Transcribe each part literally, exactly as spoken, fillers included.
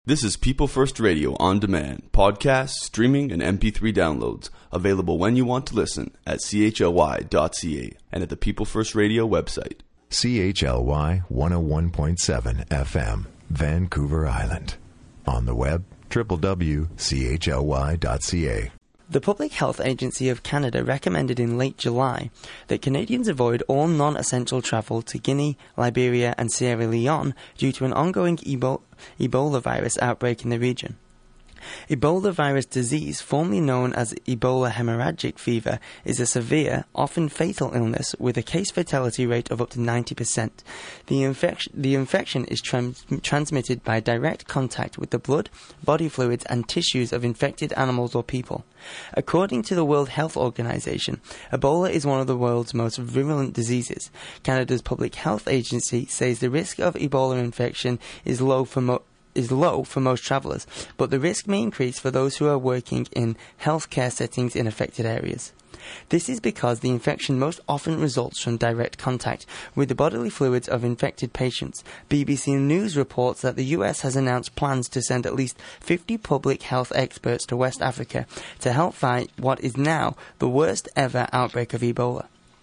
This is People First Radio on demand, podcasts, streaming, and M P three downloads, available when you want to listen at c h l y dot c a and at the People First Radio website. C H L Y one oh one point seven F M, Vancouver Island. On the web, w w w dot c h l y dot c a. The Public Health Agency of Canada recommended in late July that Canadians avoid all non-essential travel to Guinea, Liberia and Sierra Leone due to an ongoing Ebo- Ebola virus outbreak in the region. Ebola virus disease, formerly known as Ebola hemorrhagic fever, is a severe, often fatal illness with a case fatality rate of up to ninety percent. The, infec- the infection is trans- transmitted by direct contact with the blood, body fluids and tissues of infected animals or people. According to the World Health Organization, Ebola is one of the world's most virulent diseases. Canada's Public Health Agency says the risk of Ebola infection is low for most is low for most travellers, but the risk may increase for those who are working in healthcare settings in affected areas. This is because the infection most often results from direct contact with the bodily fluids of infected patients. B B C News reports that the U S has announced plans to send at least fifty public health experts to West Africa to help fight what is now the worst ever outbreak of Ebola.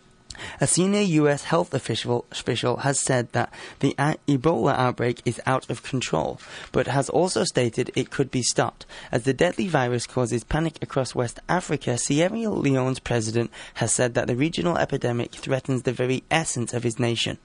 A senior U S health official, official has said that the a- Ebola outbreak is out of control, but has also stated it could be stopped. As the deadly virus causes panic across West Africa, Sierra Leone's president has said that the regional epidemic threatens the very essence of his nation.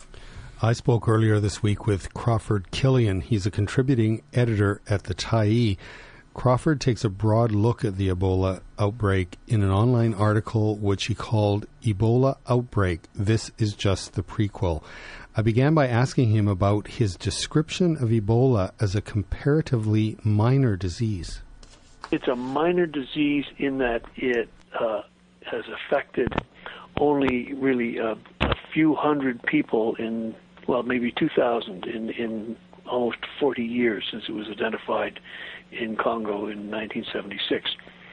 I spoke earlier this week with Crawford Killian. He's a contributing editor at the Tyee. Crawford takes a broad look at the Ebola outbreak in an online article which he called Ebola Outbreak. This is just the prequel. I began by asking him about his description of Ebola as a comparatively minor disease. It's a minor disease in that it uh, has affected only really uh, a few hundred people in, well, maybe two thousand in, in almost forty years since it was identified in Congo in nineteen seventy-six.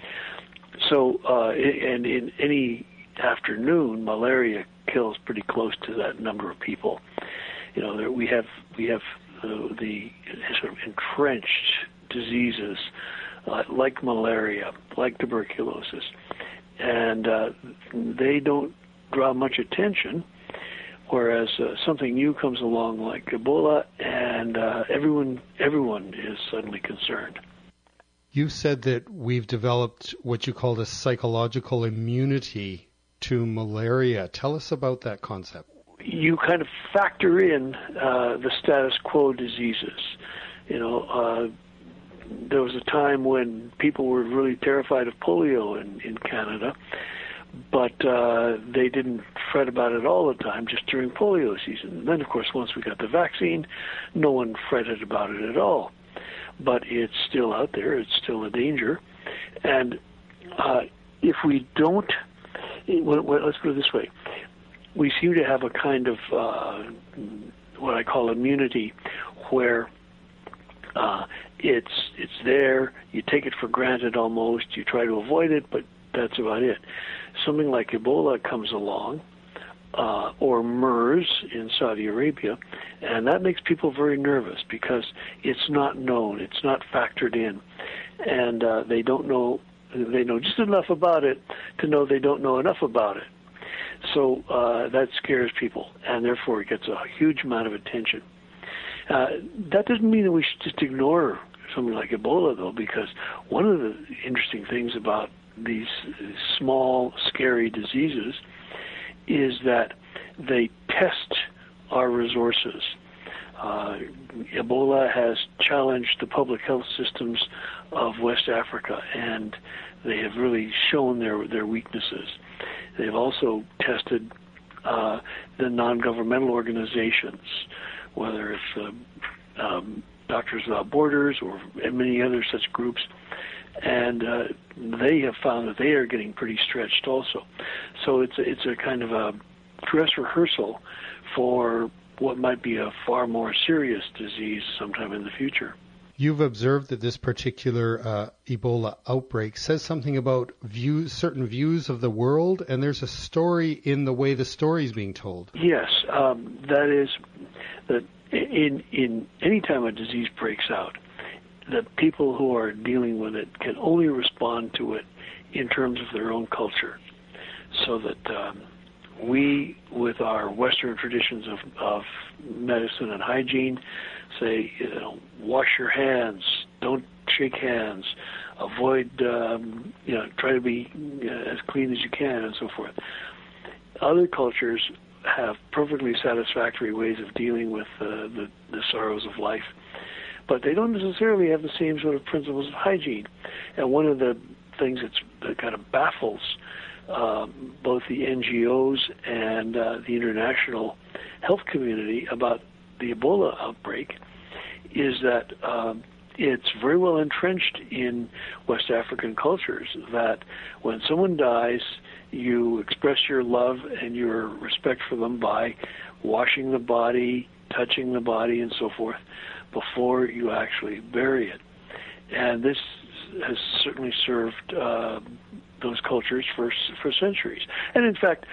So, uh, and in any afternoon, malaria kills pretty close to that number of people. You know, there, we have we have uh, the sort of entrenched diseases uh, like malaria, like tuberculosis, and uh, they don't draw much attention. Whereas uh, something new comes along like Ebola, and uh, everyone everyone is suddenly concerned. You've said that we've developed what you called a psychological immunity to malaria. Tell us about that concept. You kind of factor in uh, the status quo diseases. You know, uh, there was a time when people were really terrified of polio in, in Canada, but uh, they didn't fret about it all the time, just during polio season. And then, of course, once we got the vaccine, no one fretted about it at all. But it's still out there. It's still a danger. And uh, if we don't, well, well, let's put it this way, we seem to have a kind of uh, what I call immunity, where uh, it's it's there, you take it for granted almost, you try to avoid it, but that's about it. Something like Ebola comes along, uh, or MERS in Saudi Arabia, and that makes people very nervous because it's not known, it's not factored in, and uh, they don't know, they know just enough about it to know they don't know enough about it. So uh, that scares people, and therefore it gets a huge amount of attention. Uh, that doesn't mean that we should just ignore something like Ebola, though, because one of the interesting things about these small, scary diseases is that they test our resources. Uh, Ebola has challenged the public health systems of West Africa, and they have really shown their, their weaknesses. They've also tested uh, the non-governmental organizations, whether it's uh, um, Doctors Without Borders or many other such groups, and uh, they have found that they are getting pretty stretched also. So it's a, it's a kind of a dress rehearsal for what might be a far more serious disease sometime in the future. You've observed that this particular uh, Ebola outbreak says something about views, certain views of the world, and there's a story in the way the story is being told. Yes, um, that is that in in any time a disease breaks out, the people who are dealing with it can only respond to it in terms of their own culture, so that um, we, with our Western traditions of, of medicine and hygiene, say, you know, wash your hands, don't shake hands, avoid, um, you know, try to be uh, as clean as you can, and so forth. Other cultures have perfectly satisfactory ways of dealing with uh, the, the sorrows of life, but they don't necessarily have the same sort of principles of hygiene. And one of the things that's, that kind of baffles um, both the N G Os and uh, the international health community about the Ebola outbreak is that um, it's very well entrenched in West African cultures that when someone dies, you express your love and your respect for them by washing the body, touching the body, and so forth before you actually bury it. And this has certainly served uh, those cultures for for centuries. And in fact,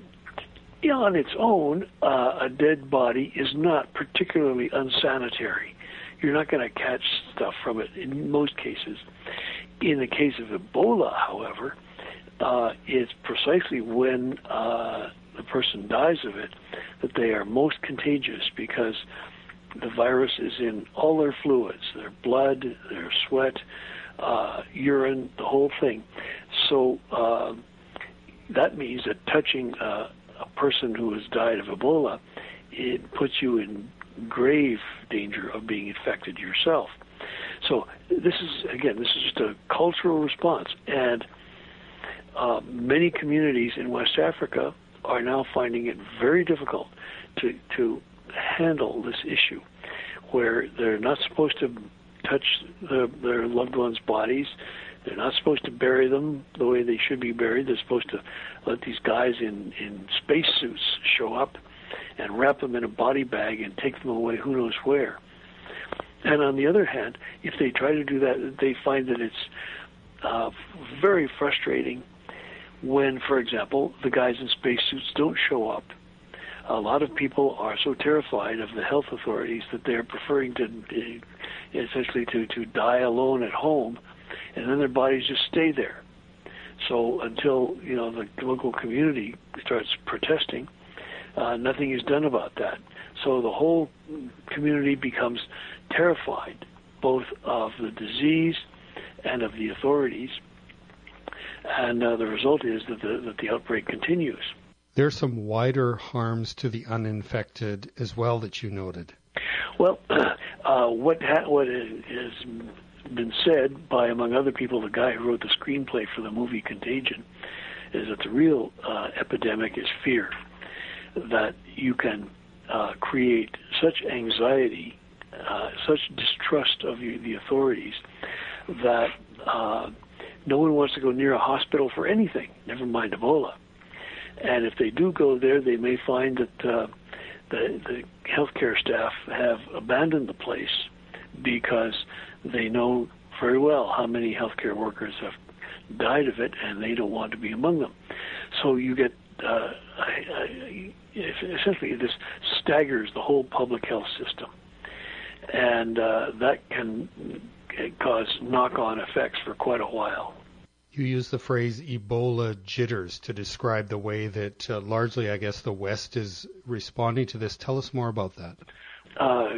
you know, on its own, uh, a dead body is not particularly unsanitary. You're not going to catch stuff from it in most cases. In the case of Ebola, however, uh, it's precisely when uh, the person dies of it that they are most contagious, because the virus is in all their fluids, their blood, their sweat, uh, urine, the whole thing. So uh, that means that touching uh, a person who has died of Ebola, it puts you in grave danger of being infected yourself. So this is, again, this is just a cultural response. And uh, many communities in West Africa are now finding it very difficult to, to handle this issue, where they're not supposed to touch the, their loved ones' bodies. They're not supposed to bury them the way they should be buried. They're supposed to let these guys in, in spacesuits show up and wrap them in a body bag and take them away who knows where. And on the other hand, if they try to do that, they find that it's uh, very frustrating when, for example, the guys in spacesuits don't show up. A lot of people are so terrified of the health authorities that they're preferring to uh, essentially to, to die alone at home, and then their bodies just stay there. So until, you know, the local community starts protesting, uh, nothing is done about that. So the whole community becomes terrified, both of the disease and of the authorities, and uh, the result is that the, that the outbreak continues. There's some wider harms to the uninfected as well that you noted. Well, uh, what ha- what has been said by, among other people, the guy who wrote the screenplay for the movie Contagion, is that the real uh, epidemic is fear, that you can uh, create such anxiety, uh, such distrust of you, the authorities, that uh, no one wants to go near a hospital for anything, never mind Ebola. And if they do go there, they may find that uh, the, the healthcare staff have abandoned the place because they know very well how many healthcare workers have died of it, and they don't want to be among them. So you get, uh, I, I, essentially, this staggers the whole public health system. And uh, that can cause knock-on effects for quite a while. You use the phrase Ebola jitters to describe the way that uh, largely, I guess, the West is responding to this. Tell us more about that. Uh,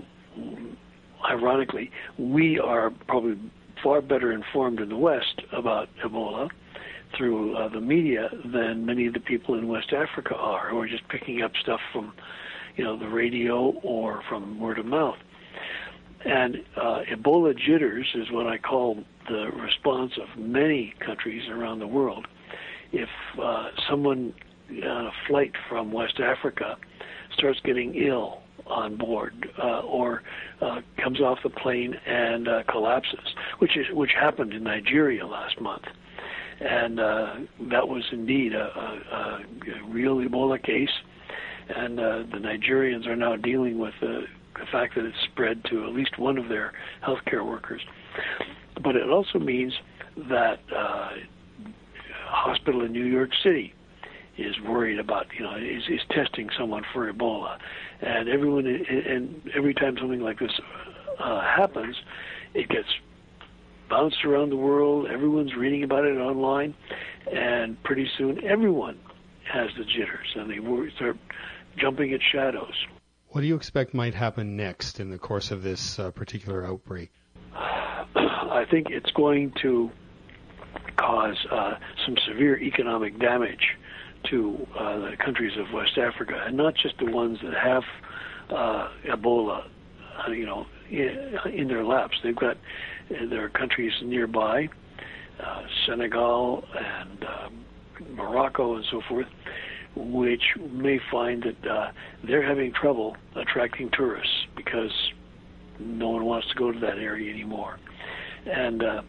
ironically, we are probably far better informed in the West about Ebola through uh, the media than many of the people in West Africa are, who are just picking up stuff from, you know, the radio or from word of mouth. And uh, Ebola jitters is what I call the response of many countries around the world. If uh, someone on a flight from West Africa starts getting ill on board uh, or uh, comes off the plane and uh, collapses, which is which happened in Nigeria last month. And uh, that was indeed a, a, a real Ebola case. And uh, the Nigerians are now dealing with uh, the fact that it's spread to at least one of their healthcare workers. But it also means that uh, a hospital in New York City is worried about, you know, is, is testing someone for Ebola. And everyone, and every time something like this uh, happens, it gets bounced around the world. Everyone's reading about it online, and pretty soon everyone has the jitters, and they start jumping at shadows. What do you expect might happen next in the course of this uh, particular outbreak? I think it's going to cause uh, some severe economic damage to uh, the countries of West Africa, and not just the ones that have uh, Ebola, uh, you know, in, in their laps. They've got uh, there are countries nearby, uh, Senegal and um, Morocco and so forth, which may find that uh, they're having trouble attracting tourists because no one wants to go to that area anymore. And uh,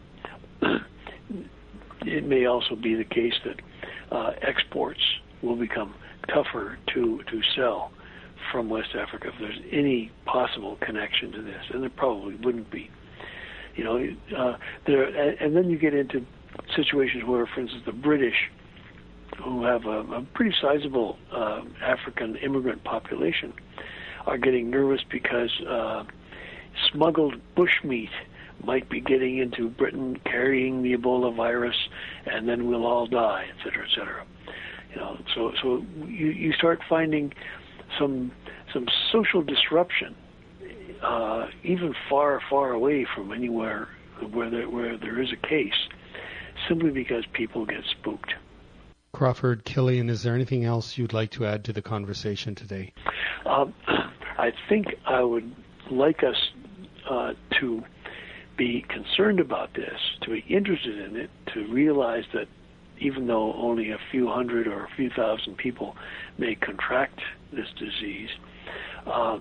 it may also be the case that uh, exports will become tougher to, to sell from West Africa if there's any possible connection to this, and there probably wouldn't be. You know, uh, there, and then you get into situations where, for instance, the British, who have a, a pretty sizable uh, African immigrant population, are getting nervous because uh, smuggled bushmeat might be getting into Britain, carrying the Ebola virus, and then we'll all die, et cetera, et cetera. You know, so so you, you start finding some some social disruption, uh, even far, far away from anywhere where there, where there is a case, simply because people get spooked. Crawford Killian, is there anything else you'd like to add to the conversation today? Um, I think I would like us uh, to be concerned about this, to be interested in it, to realize that even though only a few hundred or a few thousand people may contract this disease, uh,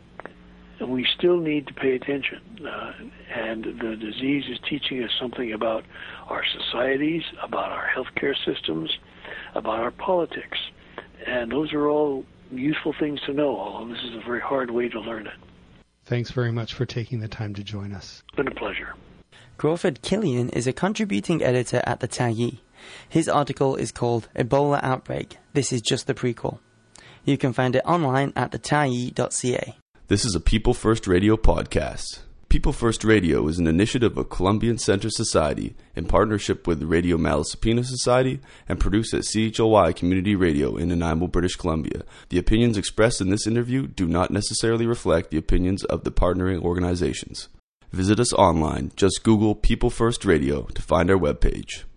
we still need to pay attention. Uh, and the disease is teaching us something about our societies, about our healthcare systems, about our politics. And those are all useful things to know, although this is a very hard way to learn it. Thanks very much for taking the time to join us. It's been a pleasure. Crawford Killian is a contributing editor at the Tayi. His article is called Ebola Outbreak. This is just the prequel. You can find it online at the tayi dot c a. This is a People First Radio podcast. People First Radio is an initiative of Columbian Center Society in partnership with the Radio Malaspina Society and produced at C H L Y Community Radio in Nanaimo, British Columbia. The opinions expressed in this interview do not necessarily reflect the opinions of the partnering organizations. Visit us online. Just Google People First Radio to find our webpage.